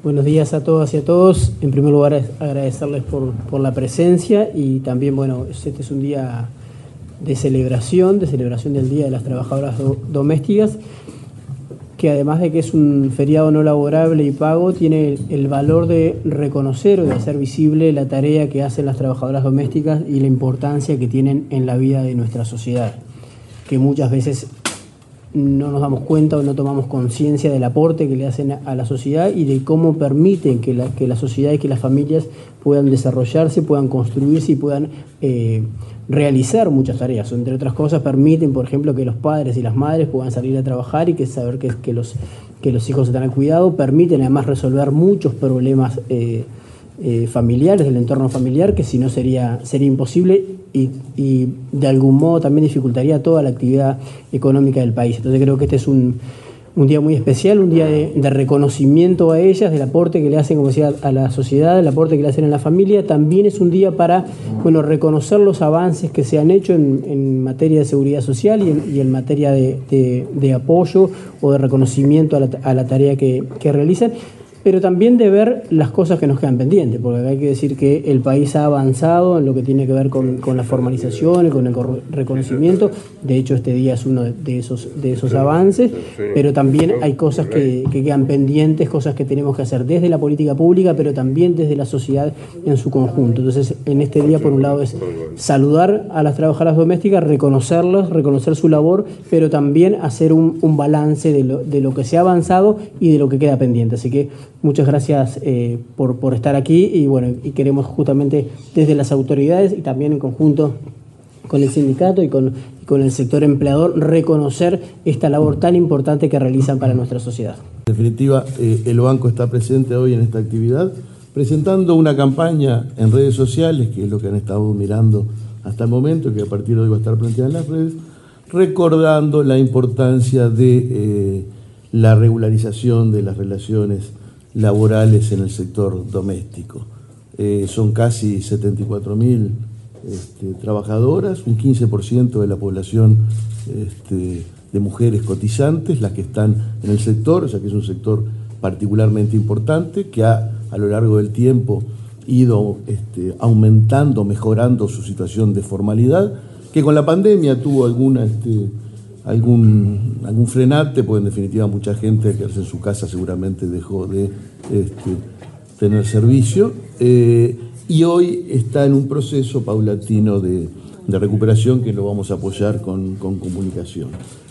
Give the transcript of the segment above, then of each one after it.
Buenos días a todas y a todos. En primer lugar, agradecerles por la presencia y también, bueno, este es un día de celebración del Día de las Trabajadoras Domésticas, que además de que es un feriado no laborable y pago, tiene el valor de reconocer o de hacer visible la tarea que hacen las trabajadoras domésticas y la importancia que tienen en la vida de nuestra sociedad, que muchas veces no nos damos cuenta o no tomamos conciencia del aporte que le hacen a la sociedad y de cómo permiten que la sociedad y que las familias puedan desarrollarse, puedan construirse y puedan realizar muchas tareas. Entre otras cosas, permiten, por ejemplo, que los padres y las madres puedan salir a trabajar y saber que los hijos están al cuidado. Permiten además resolver muchos problemas familiares, del entorno familiar, que si no sería imposible y de algún modo también dificultaría toda la actividad económica del país. Entonces creo que este es un día muy especial, un día de reconocimiento a ellas, del aporte que le hacen, como decía, a la sociedad, el aporte que le hacen a la familia. También es un día para, bueno, reconocer los avances que se han hecho en materia de seguridad social y en materia de apoyo o de reconocimiento a la tarea que realizan, pero también de ver las cosas que nos quedan pendientes, porque hay que decir que el país ha avanzado en lo que tiene que ver con la formalización y con el reconocimiento. De hecho, este día es uno de esos avances, pero también hay cosas que quedan pendientes, cosas que tenemos que hacer desde la política pública, pero también desde la sociedad en su conjunto. Entonces, en este día, por un lado, es saludar a las trabajadoras domésticas, reconocerlas, reconocer su labor, pero también hacer un balance de lo que se ha avanzado y de lo que queda pendiente. Así que muchas gracias por estar aquí y bueno, y queremos justamente desde las autoridades y también en conjunto con el sindicato y con el sector empleador reconocer esta labor tan importante que realizan para nuestra sociedad. En definitiva, el banco está presente hoy en esta actividad, presentando una campaña en redes sociales, que es lo que han estado mirando hasta el momento, que a partir de hoy va a estar planteada en las redes, recordando la importancia de la regularización de las relaciones laborales en el sector doméstico. Son casi 74.000 trabajadoras, un 15% de la población de mujeres cotizantes, las que están en el sector, o sea que es un sector particularmente importante, que a lo largo del tiempo ido aumentando, mejorando su situación de formalidad, que con la pandemia tuvo algún frenate, porque en definitiva mucha gente al quedarse en su casa seguramente dejó de tener servicio, y hoy está en un proceso paulatino de recuperación que lo vamos a apoyar con comunicación.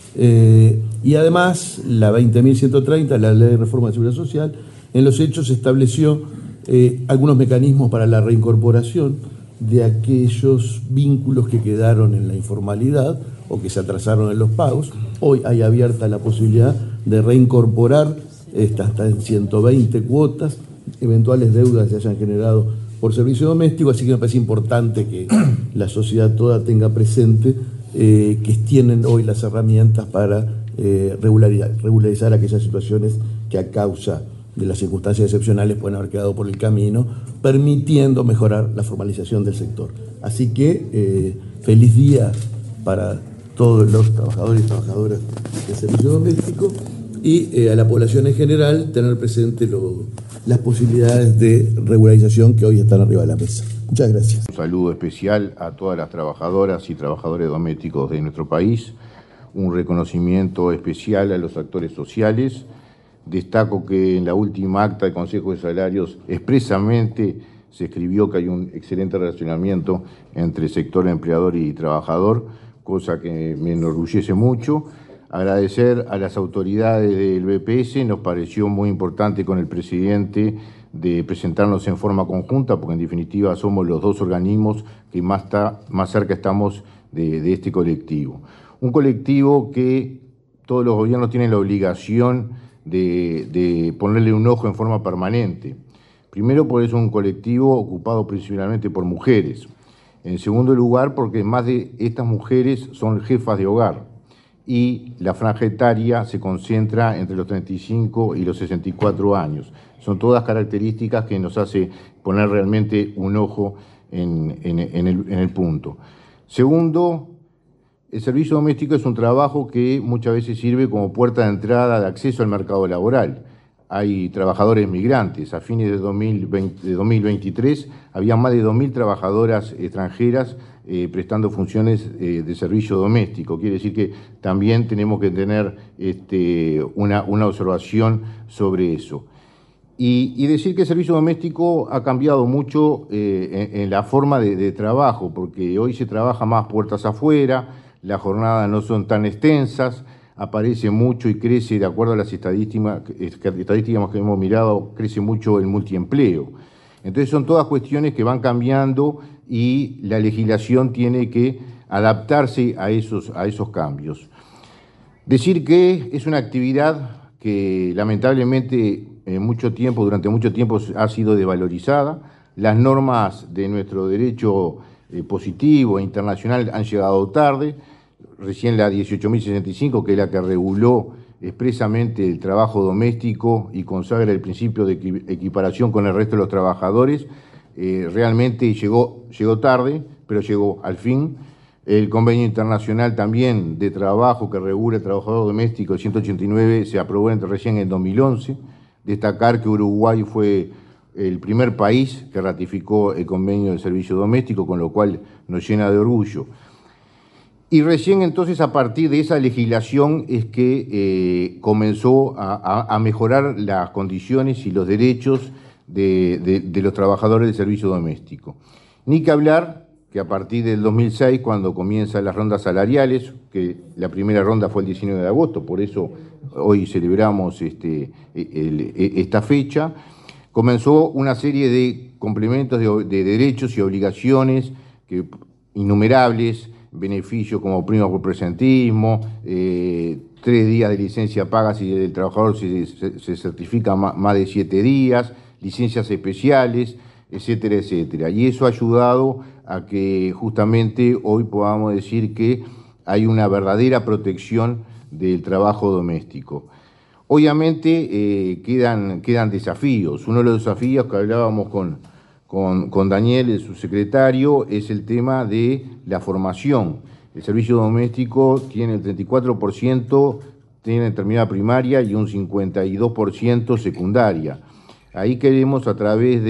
Y además la 20.130, la Ley de Reforma de Seguridad Social, en los hechos estableció algunos mecanismos para la reincorporación de aquellos vínculos que quedaron en la informalidad o que se atrasaron en los pagos. Hoy hay abierta la posibilidad de reincorporar hasta en 120 cuotas eventuales deudas que se hayan generado por servicio doméstico, así que me parece importante que la sociedad toda tenga presente que tienen hoy las herramientas para regularizar aquellas situaciones que a causa de las circunstancias excepcionales pueden haber quedado por el camino, permitiendo mejorar la formalización del sector. Así que feliz día para todos los trabajadores y trabajadoras del servicio doméstico y a la población en general tener presente las posibilidades de regularización que hoy están arriba de la mesa. Muchas gracias. Un saludo especial a todas las trabajadoras y trabajadores domésticos de nuestro país, un reconocimiento especial a los actores sociales. Destaco que en la última acta del Consejo de Salarios expresamente se escribió que hay un excelente relacionamiento entre sector empleador y trabajador, cosa que me enorgullece mucho. Agradecer a las autoridades del BPS, nos pareció muy importante con el presidente de presentarnos en forma conjunta, porque en definitiva somos los dos organismos que más cerca estamos de este colectivo. Un colectivo que todos los gobiernos tienen la obligación de ponerle un ojo en forma permanente. Primero, porque es un colectivo ocupado principalmente por mujeres. En segundo lugar, porque más de estas mujeres son jefas de hogar y la franja etaria se concentra entre los 35 y los 64 años. Son todas características que nos hace poner realmente un ojo en el punto. Segundo, el servicio doméstico es un trabajo que muchas veces sirve como puerta de entrada de acceso al mercado laboral. hay trabajadores migrantes. A fines de 2023 había más de 2.000 trabajadoras extranjeras prestando funciones de servicio doméstico. Quiere decir que también tenemos que tener una observación sobre eso. Y decir que el servicio doméstico ha cambiado mucho en la forma de trabajo, porque hoy se trabaja más puertas afuera, las jornadas no son tan extensas, aparece mucho y crece, de acuerdo a las estadísticas que hemos mirado, crece mucho el multiempleo. Entonces son todas cuestiones que van cambiando y la legislación tiene que adaptarse a esos cambios. Decir que es una actividad que lamentablemente durante mucho tiempo ha sido desvalorizada. Las normas de nuestro derecho positivo e internacional han llegado tarde. Recién la 18.065, que es la que reguló expresamente el trabajo doméstico y consagra el principio de equiparación con el resto de los trabajadores, realmente llegó tarde, pero llegó al fin. El convenio internacional también de trabajo que regula el trabajador doméstico, el 189, se aprobó recién en 2011. Destacar que Uruguay fue el primer país que ratificó el convenio del servicio doméstico, con lo cual nos llena de orgullo. Y recién entonces, a partir de esa legislación, es que comenzó a mejorar las condiciones y los derechos de los trabajadores del servicio doméstico. Ni que hablar que a partir del 2006, cuando comienzan las rondas salariales, que la primera ronda fue el 19 de agosto, por eso hoy celebramos esta fecha, comenzó una serie de complementos de derechos y obligaciones innumerables, beneficios como prima por presentismo, 3 días de licencia paga si el trabajador se certifica más de 7 días, licencias especiales, etcétera, etcétera. Y eso ha ayudado a que justamente hoy podamos decir que hay una verdadera protección del trabajo doméstico. Obviamente quedan desafíos. Uno de los desafíos que hablábamos con Daniel, el subsecretario, es el tema de la formación. El servicio doméstico tiene el 34% tiene terminada primaria y un 52% secundaria. Ahí queremos, a través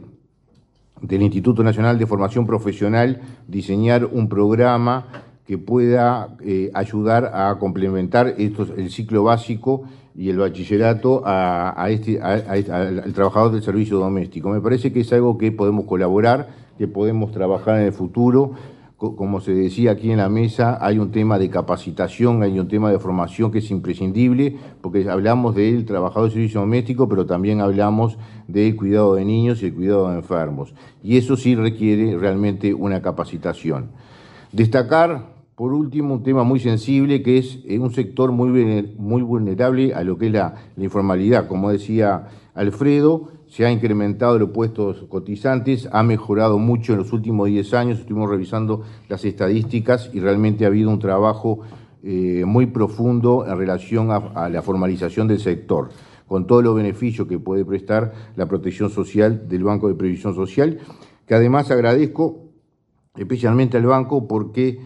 del Instituto Nacional de Formación Profesional, diseñar un programa que pueda ayudar a complementar el ciclo básico y el bachillerato al trabajador del servicio doméstico. Me parece que es algo que podemos colaborar, que podemos trabajar en el futuro. Como se decía aquí en la mesa, hay un tema de capacitación, hay un tema de formación que es imprescindible, porque hablamos del trabajador del servicio doméstico, pero también hablamos del cuidado de niños y el cuidado de enfermos. Y eso sí requiere realmente una capacitación. Destacar, por último, un tema muy sensible, que es un sector muy vulnerable a lo que es la informalidad. Como decía Alfredo, se ha incrementado los puestos cotizantes, ha mejorado mucho en los últimos 10 años, estuvimos revisando las estadísticas y realmente ha habido un trabajo muy profundo en relación a la formalización del sector, con todos los beneficios que puede prestar la protección social del Banco de Previsión Social, que además agradezco especialmente al banco porque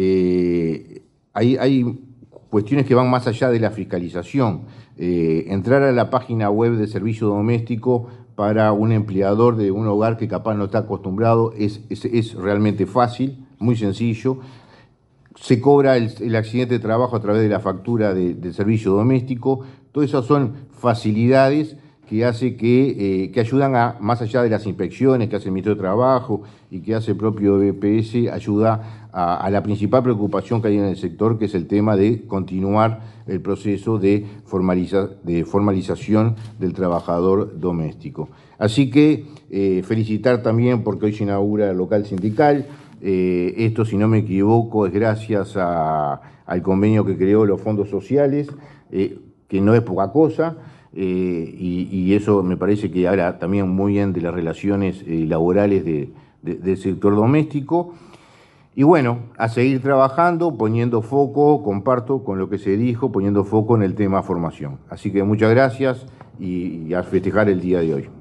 hay cuestiones que van más allá de la fiscalización. Entrar a la página web de servicio doméstico para un empleador de un hogar que capaz no está acostumbrado es realmente fácil, muy sencillo. Se cobra el accidente de trabajo a través de la factura del servicio doméstico. Todas esas son facilidades que hace que ayudan más allá de las inspecciones que hace el Ministerio de Trabajo y que hace el propio BPS, ayuda a la principal preocupación que hay en el sector, que es el tema de continuar el proceso de formalización del trabajador doméstico. Así que felicitar también porque hoy se inaugura el local sindical. Esto, si no me equivoco, es gracias al convenio que creó los fondos sociales, que no es poca cosa. Y eso me parece que habla también muy bien de las relaciones laborales del sector doméstico. Y bueno, a seguir trabajando, poniendo foco, comparto con lo que se dijo, poniendo foco en el tema formación. Así que muchas gracias y a festejar el día de hoy.